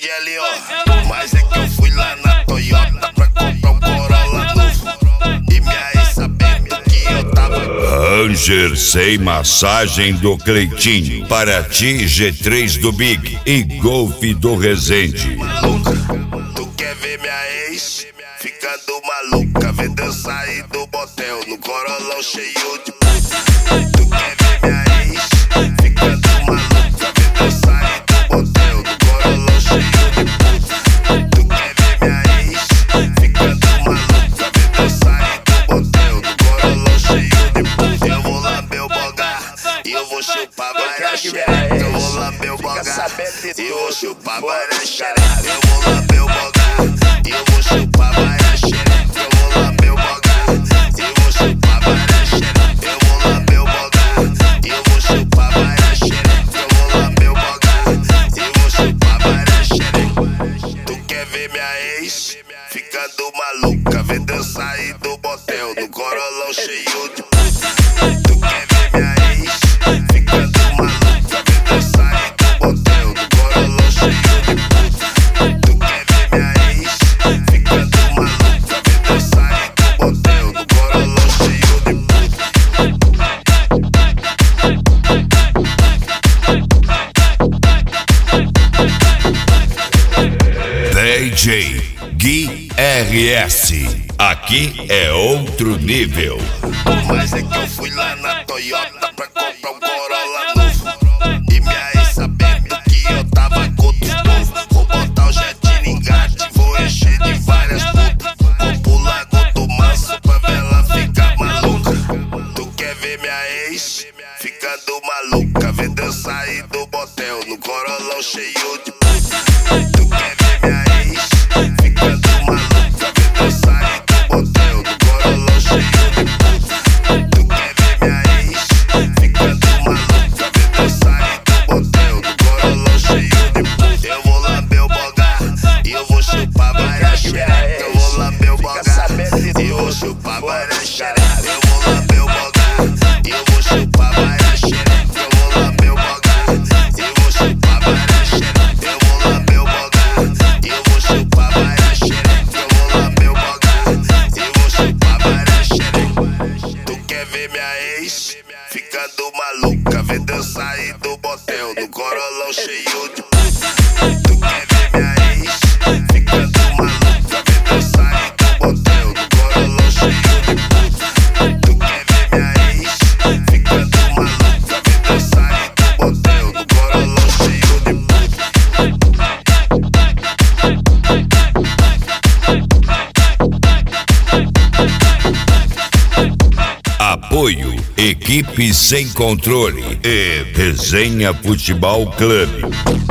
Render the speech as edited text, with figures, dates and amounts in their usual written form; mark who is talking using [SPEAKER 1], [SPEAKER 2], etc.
[SPEAKER 1] Entendi ali, ó. Mas é que eu fui lá na Toyota pra comprar um Corolla novo. E minha ex sabendo que eu tava.
[SPEAKER 2] Ranger sem massagem do Cleitinho. Paraty G3 do Big e Golf do Resende.
[SPEAKER 1] Maluca, tu quer ver minha ex ficando maluca? Vendo eu sair do motel no Corolão cheio de puta. Tu quer ver minha ex ficando maluca? Vendo eu sair do motel no Corolão cheio de puta. Tu quer ver minha ex ficando maluca? Vendo eu sair do motel no Corolão cheio de puta. Eu vou lamber o bogar e eu vou chupar várias xerecas. Eu vou lamber o bogar e eu vou chupar várias xerecas. Eu vou lamber o bogar e eu vou chupar várias xerecas. Eu vou lamber o bogar e eu vou chupar várias xerecas. Eu vou lamber o bogar e eu vou chupar várias xerecas. Eu vou lamber o bogar e eu vou chupar várias xerecas. Tu quer ver minha ex ficando maluca? Vendo eu sair do motel no Corolão cheio de puta. Tu quer ver minha ex ficando maluca? Vendo eu sair do motel no Corolão cheio de puta. Tu quer ver minha ex ficando maluca? Vendo eu sair do motel no Corolão cheio de puta.
[SPEAKER 2] DJ Gui RS. Aqui é outro nível.
[SPEAKER 1] Mas é que eu fui lá na Toyota pra comprar um Corolla novo. E minha ex sabendo que eu tava com outros povos. Vou botar o jet no engate, vou encher de várias putas. Vou pular Goto Manso pra ver ela ficar maluca. Tu quer ver minha ex ficando maluca? Vendo eu sair do motel no Corolão cheio de puta. Tu quer ver minha ex ficando maluca? Vendo eu sair do motel no Corolão cheio de puta. Tu quer ver minha ex ficando maluca? Vendo eu sair do motel no Corolão cheio de puta. Eu vou lamber o bogar e eu vou chupar várias xerecas. Eu vou lamber o bogar e eu vou chupar várias xerecas. Eu vou lamber o bogar e eu vou chupar várias xerecas. Eu vou lamber o bogar e eu vou chupar várias xerecas. Eu vou lamber o bogar e eu vou chupar várias xerecas. Eu vou lamber o bogar e eu vou chupar várias xerecas. Tu quer ver minha ex ficando maluca? Vendo eu sair do motel no Corolão cheio de puta. Tu quer ver minha ex ficando maluca? Vendo eu sair do motel no Corolão cheio de puta. Tu quer ver minha ex ficando maluca? Vendo eu sair do motel no Corolão cheio de puta.
[SPEAKER 2] Apoio Equipe Sem Controle e Resenha Futebol Clube.